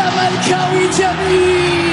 زملكاوي جميل.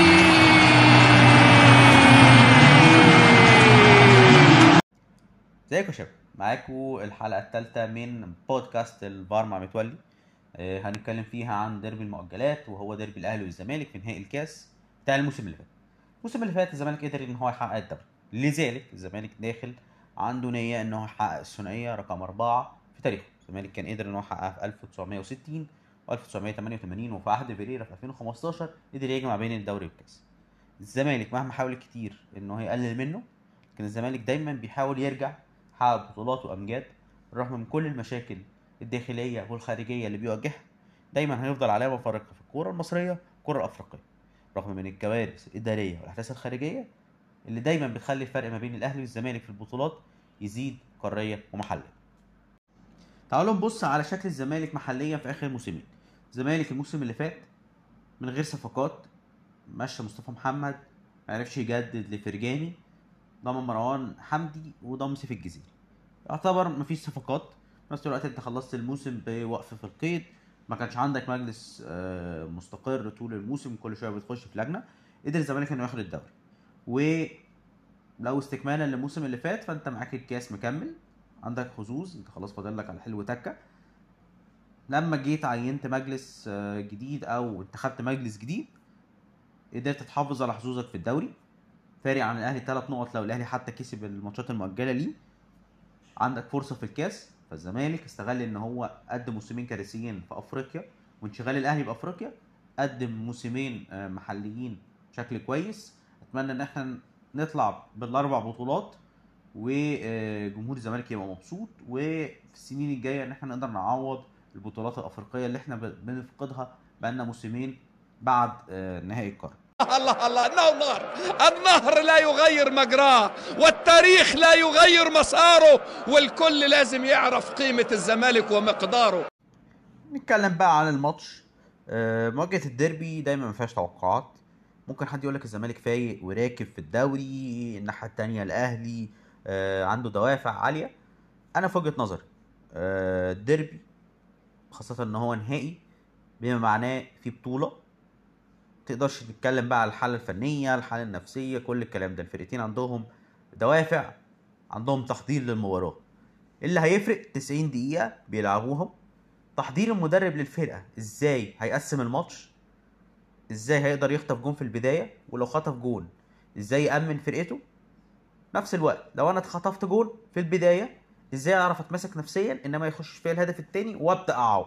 ازيكم يا شباب، معاكم الحلقه الثالثه من بودكاست الفار مع متولي. هنتكلم فيها عن ديربي المؤجلات، وهو ديربي الاهلي والزمالك في نهائي الكاس بتاع الموسم اللي فات. الموسم اللي فات الزمالك قدر ان هو يحقق الدوري، لذلك الزمالك داخل عنده نيه ان هو يحقق الثنائيه رقم 4 في تاريخه. الزمالك كان قدر ان هو يحققها في 1960 و1988، وفي عهد فيريرا في 2015 قدر يجمع بين الدوري والكاس. الزمالك مهما حاول كتير انه يقلل منه، لكن الزمالك دايما بيحاول يرجع حقق بطولات وامجاد بالرغم من كل المشاكل الداخليه والخارجيه اللي بيواجهها. دايما هيفضل علامه فارقه في الكوره المصريه والكوره الافريقيه، رغم من الكوارث الاداريه والاحداث الخارجيه اللي دايما بتخلي الفرق ما بين الاهلي والزمالك في البطولات يزيد قاريه ومحليه. تعالوا نبص على شكل الزمالك محليا في اخر موسمين. الزمالك الموسم اللي فات من غير صفقات، مشى مصطفى محمد، معرفش يجدد لفرجاني، ضم مروان حمدي وضم سيف الجزيري. يعتبر مفيش صفقات. في نفس الوقت انت خلصت الموسم بوقف في القيد، ما كانش عندك مجلس مستقر طول الموسم، كل شويه بتخش في لجنه. قدر الزمالك انه ياخد الدوري، ولو استكمالا للموسم اللي فات فانت معاك الكاس مكمل، عندك حظوظ، انت خلاص فاضل لك على حلو تكه. لما جيت عينت مجلس جديد او انتخبت مجلس جديد، قدرت تحافظ على حظوظك في الدوري، فارق عن الاهلي 3 نقط. لو الاهلي حتى كسب الماتشات المؤجله ليه، عندك فرصه في الكاس. فالزمالك استغل ان هو قدم موسمين كارثيين في افريقيا، وانشغال الاهلي بافريقيا قدم موسمين محليين بشكل كويس. اتمنى ان احنا نطلع بالاربع بطولات وجمهور الزمالك يبقى مبسوط، وفي السنين الجايه ان احنا نقدر نعوض البطولات الافريقيه اللي احنا بنفقدها بقالنا موسمين بعد نهائي القرن. الله الله، انه نهر، النهر لا يغير مجراه، والتاريخ لا يغير مساره، والكل لازم يعرف قيمة الزمالك ومقداره. نتكلم بقى عن الماتش. مواجهة الديربي دايما ما فيهاش توقعات. ممكن حد يقولك الزمالك فايق وراكب في الدوري، الناحية التانية الاهلي عنده دوافع عالية. انا في وجهة نظري الديربي، خاصة ان هو نهائي بما معناه في بطولة، تقدرش تتكلم بقى على الحالة الفنية، الحالة النفسية، كل الكلام ده. الفرقتين عندهم دوافع، عندهم تحضير للمباراة. اللي هيفرق 90 دقيقة بيلعبوهم، تحضير المدرب للفرقة، ازاي هيقسم الماتش، ازاي هيقدر يخطف جون في البداية، ولو خطف جون ازاي يأمن فرقته. نفس الوقت لو انا اتخطفت جون في البداية، ازاي اعرف اتمسك نفسيا انما يخش فيها الهدف التاني وابدأ اعوض.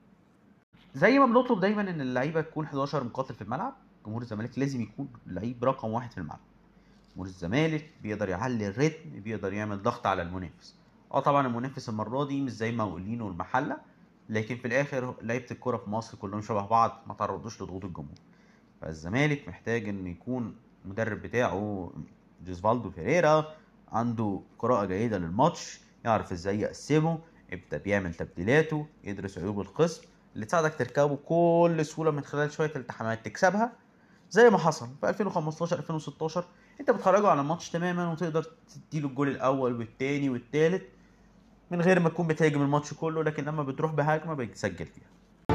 زي ما بنطلب دايما ان اللعيبة تكون 11 مقاتل في الملعب، جمهور الزمالك لازم يكون لعيب رقم 1 في الملعب. جمهور الزمالك بيقدر يعلي الريتم، بيقدر يعمل ضغط على المنافس. طبعا المنافس المرة دي مش زي مقاولين والمحلة، لكن في الاخر لعيبه الكوره في مصر كلهم شبه بعض، ما تعرضوش لضغوط الجمهور. فالزمالك محتاج ان يكون المدرب بتاعه جوزفالدو فيريرا عنده قراءه جيده للماتش، يعرف ازاي يقسمه، يبدا بيعمل تبديلاته، يدرس عيوب الخصم اللي تساعدك تركبه بكل سهوله من خلال شويه التحامات تكسبها، زي ما حصل في 2015 2016. انت بتخرجه على الماتش تماما وتقدر تديله الجول الاول والثاني والثالث من غير ما تكون بتهاجم الماتش كله، لكن لما بتروح بهجمه بتسجل فيها.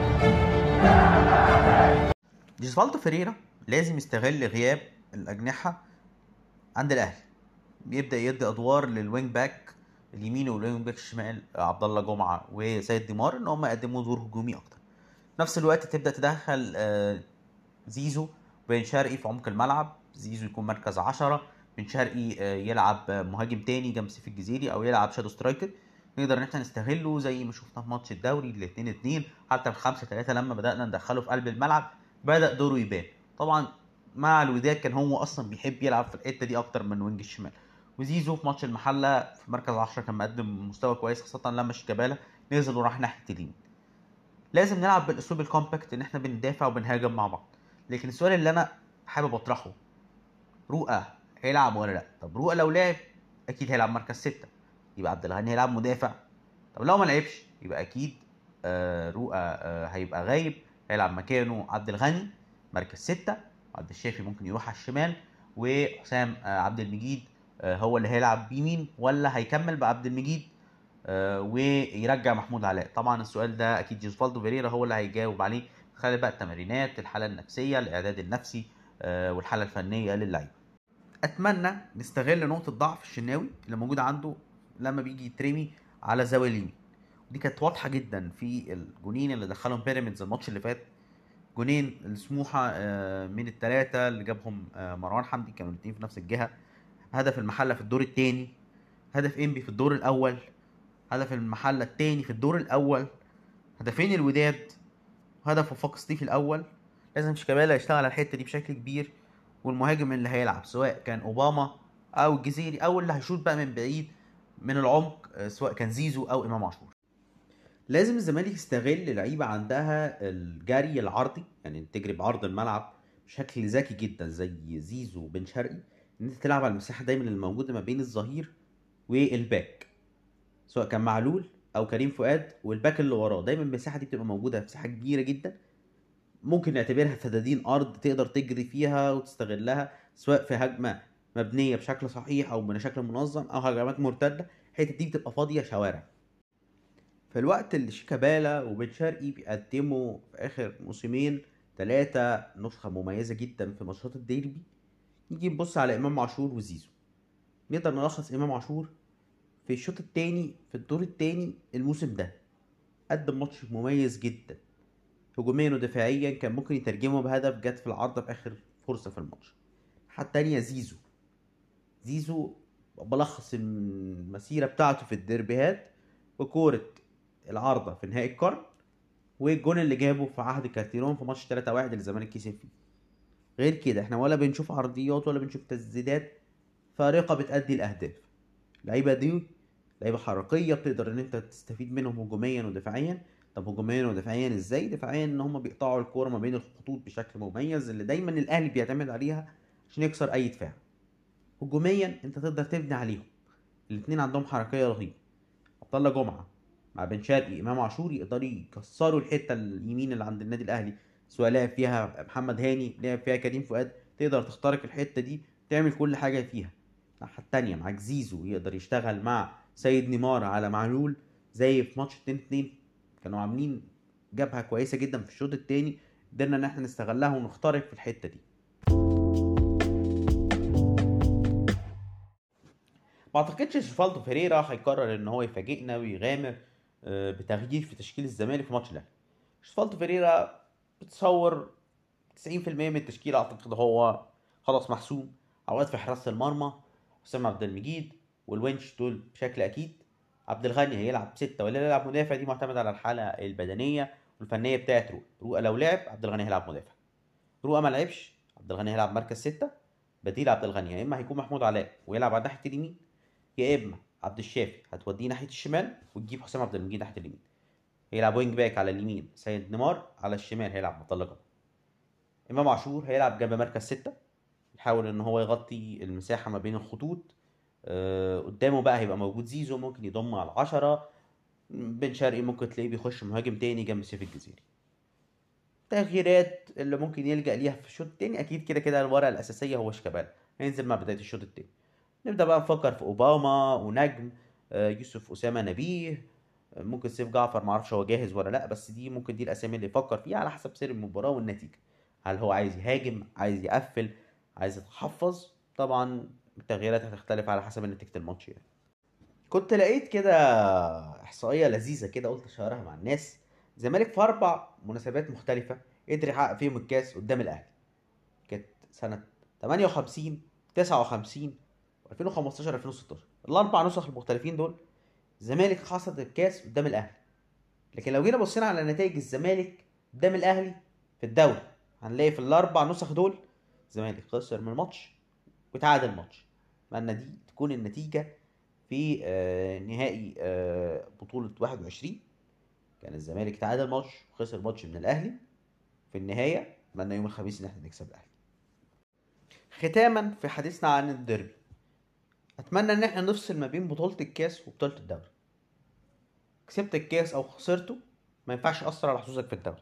جوزفالدو فيريرا لازم يستغل غياب الاجنحه عند الاهلي، بيبدا يدي ادوار للوينج باك اليمين والوينج باك الشمال عبد الله جمعه وسيد ديمار ان هم يقدموا دور هجومي اكتر. في نفس الوقت تبدا تدخل زيزو بن شرقي في عمق الملعب، زيزو يكون مركز 10، بن شرقي يلعب مهاجم تاني جنب سيف الجزيري او يلعب شادو سترايكر. نقدر ان احنا نستغله زي ما شفنا في ماتش الدوري ال 2-2، حتى في 5-3 لما بدانا ندخله في قلب الملعب بدا دوره يبان. طبعا مع الوداد كان هو اصلا بيحب يلعب في الحته دي اكتر من وينج الشمال. وزيزو في ماتش المحله في مركز 10 كان مقدم مستوى كويس، خاصه لما شيكابالا نزل وراح ناحيه اليمين. لازم نلعب بالاسلوب الكومباكت ان احنا بندافع وبنهاجم مع بعض. لكن السؤال اللي انا حابب اطرحه، رؤى هيلعب ولا لا؟ طب رؤى لو لعب اكيد هيلعب مركز 6، يبقى عبد الغني هيلعب مدافع. طب لو ما لعبش يبقى اكيد رؤى هيبقى غايب، هيلعب مكانه عبد الغني مركز 6، عبد الشافي ممكن يروح على الشمال، وحسام عبد المجيد هو اللي هيلعب بيمين، ولا هيكمل بعبد المجيد ويرجع محمود علاء؟ طبعا السؤال ده اكيد جوزفالدو فيريرا هو اللي هيجاوب عليه خلي بقى التمرينات، الحاله النفسيه، الاعداد النفسي والحاله الفنيه للعيبه. اتمنى نستغل نقطه ضعف الشناوي اللي موجوده عنده لما بيجي يترمي على زاويه اليمين، دي كانت واضحه جدا في الجونين اللي دخلهم بيراميدز الماتش اللي فات. جونين لسموحه من الثلاثه اللي جابهم مروان حمدي، كانوا الاثنين في نفس الجهه. هدف المحله في الدور الثاني، هدف انبي في الدور الاول، هدف المحله الثاني في الدور الاول، هدفين الوداد، هدف وفاق سطيف الاول. لازم شيكابالا يشتغل على الحته دي بشكل كبير، والمهاجم اللي هيلعب سواء كان اوباما او الجزيري او اللي هيشوط بقى من بعيد من العمق سواء كان زيزو او امام عاشور. لازم الزمالك يستغل لعيبه عندها الجري العرضي، يعني تجري بعرض الملعب بشكل ذكي جدا زي زيزو وبن شرقي، ان انت تلعب على المساحه دايما اللي موجوده ما بين الظهير والباك، سواء كان معلول او كريم فؤاد، والباك اللي وراه دايما المساحه دي بتبقى موجوده، مساحه كبيره جدا ممكن نعتبرها فدادين ارض تقدر تجري فيها وتستغلها، سواء في هجمه مبنيه بشكل صحيح او بشكل منظم او هجمات مرتده. الحته دي بتبقى فاضيه شوارع. في الوقت اللي شيكابالا وبن شرقي بيقدموا في اخر موسمين 3 نسخه مميزه جدا في ماتشات الديربي، نيجي نبص على امام عاشور وزيزو. نقدر نلخص امام عاشور في الشوط الثاني في الدور الثاني الموسم ده قدم ماتش مميز جدا هجوميا ودفاعيا، كان ممكن يترجمه بهدف جت في العارضه في اخر فرصه في الماتش. الحاجه الثانيه زيزو بلخص المسيره بتاعته في الديربيهات وكوره العارضه في نهائي القرن، والجون اللي جابه في عهد كارتيرون في ماتش 3-1 اللي الزمالك كسب فيه. غير كده احنا ولا بنشوف عرضيات ولا بنشوف تسديدات فارقه بتأدي الاهداف. اللعيبه دي لعيبه حركيه بتقدر ان انت تستفيد منهم هجوميا ودفاعيا. طب هجوميا ودفاعيا ازاي؟ دفاعيا ان هم بيقطعوا الكوره ما بين الخطوط بشكل مميز اللي دايما الاهلي بيعتمد عليها عشان يكسر اي دفاع. هجوميا انت تقدر تبني عليهم، الاثنين عندهم حركيه رهيبه. عبد الله جمعه مع بن شرقي امام عاشور يقدروا يكسروا الحته اليمين اللي عند النادي الاهلي، سواء لعب فيها محمد هاني لعب فيها كريم فؤاد، تقدر تخترق الحته دي تعمل كل حاجه فيها. الناحيه التانيه معاك زيزو يقدر يشتغل مع سيد نيمار على معلول زي في ماتش 2-2 كانوا عاملين جبهه كويسه جدا في الشوط الثاني، قدرنا ان احنا نستغلها ونخترق في الحته دي. ما اعتقدش جيفالدو فيريرا هيقرر ان هو يفاجئنا ويغامر بتغيير في تشكيل الزمالك في ماتش الاهلي. جيفالدو فيريرا بتصور 90% من التشكيل اعتقد هو خلاص محسوم. اوقات في حراسه المرمى حسام عبد المجيد والونش دول بشكل اكيد. عبد الغني هيلعب 6 ولا يلعب مدافع، دي معتمد على الحاله البدنيه والفنيه بتاعت رؤى. لو لعب عبد الغني هيلعب مدافع، رؤى ما لعبش عبد الغني هيلعب مركز 6. بديل عبد الغني يا اما هيكون محمود علاء ويلعب على ناحيه اليمين، يا اما عبد الشافي هتوديه ناحيه الشمال وتجيب حسام عبد المجيد ناحيه اليمين. هيلعب وينج باك على اليمين سيد نيمار، على الشمال هيلعب عبد الله جبر. امام عاشور هيلعب جنب مركز 6، يحاول ان هو يغطي المساحه ما بين الخطوط. قدامه بقى هيبقى موجود زيزو ممكن يضم على 10. بن شرقي ممكن تلاقيه بيخش مهاجم تاني جنب سيف الجزيري. التغييرات اللي ممكن يلجأ ليها في الشوط التاني اكيد كده كده الورقه الاساسيه هو شيكابالا هينزل مع بدايه الشوط التاني. نبدا بقى نفكر في اوباما ونجم، يوسف اسامه نبيه، ممكن سيف جعفر معرفش هو جاهز ولا لا، بس دي الاسامي اللي يفكر فيها على حسب سير المباراه والنتيجه. هل هو عايز يهاجم، عايز يقفل، عايز يتحفظ؟ طبعا التغييرات هتختلف على حسب نتيجه الماتش يعني. كنت لقيت كده احصائيه لذيذه كده قلت اشارها مع الناس. الزمالك في 4 مناسبات مختلفه قدر يحقق فيهم الكاس قدام الاهلي. كانت سنه 58 59 و2015 2016. ال4 نسخ المختلفين دول الزمالك حصد الكاس قدام الاهلي. لكن لو جينا بصينا على نتائج الزمالك قدام الاهلي في الدوري هنلاقي في ال4 نسخ دول الزمالك خسر من ماتش وتعادل ماتش. اتمنى دي تكون النتيجه في نهائي بطوله 21 كان الزمالك تعادل ماتش وخسر ماتش من الاهلي. في النهايه اتمنى يوم الخميس ان احنا نكسب الاهلي. ختاما في حديثنا عن الديربي، اتمنى ان احنا نفصل ما بين بطوله الكاس وبطوله الدوري. كسبت الكاس او خسرته ما ينفعش ياثر على حظوظك في الدوري.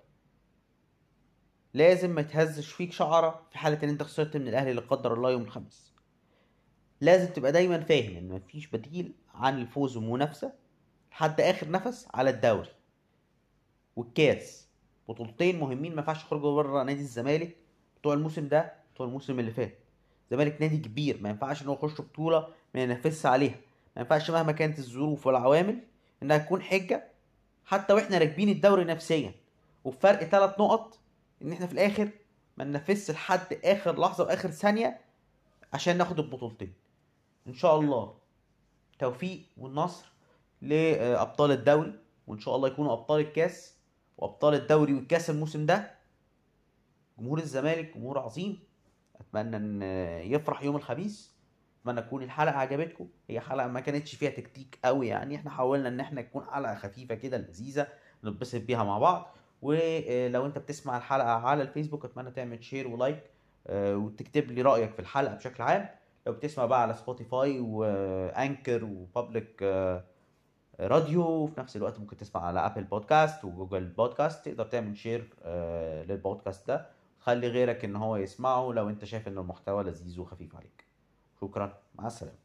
لازم ما يتهزش فيك شعره في حاله ان انت خسرت من الاهلي لا قدر الله يوم الخميس. لازم تبقى دايما فاهم ان مفيش بديل عن الفوز والمنافسه لحد اخر نفس على الدوري والكاس. بطولتين مهمين ما ينفعش يخرجوا بره نادي الزمالك، بتوع الموسم ده بتوع الموسم اللي فات. الزمالك نادي كبير، ما ينفعش ان هو يخش بطوله ما ينافسش عليها، ما ينفعش مهما كانت الظروف والعوامل انها تكون حجه، حتى واحنا راكبين الدوري نفسيا وبفرق 3 نقط، ان احنا في الاخر ما ننافسش لحد اخر لحظه واخر ثانيه عشان ناخد البطولتين. ان شاء الله توفيق والنصر لابطال الدوري، وان شاء الله يكونوا ابطال الكاس وابطال الدوري والكاس الموسم ده. جمهور الزمالك جمهور عظيم، اتمنى ان يفرح يوم الخميس. اتمنى تكون الحلقه عجبتكم، هي حلقه ما كانتش فيها تكتيك قوي يعني، احنا حاولنا ان احنا تكون حلقه خفيفه كده لذيذه نتبسط بيها مع بعض. ولو انت بتسمع الحلقه على الفيسبوك اتمنى تعمل شير ولايك، وتكتب لي رايك في الحلقه بشكل عام. لو بتسمع بقى على سبوتيفاي وانكر وبابليك راديو، وفي نفس الوقت ممكن تسمع على ابل بودكاست وجوجل بودكاست، تقدر تعمل شير للبودكاست ده، خلي غيرك ان هو يسمعه لو انت شايف ان المحتوى لذيذ وخفيف عليك. شكرا، مع السلامة.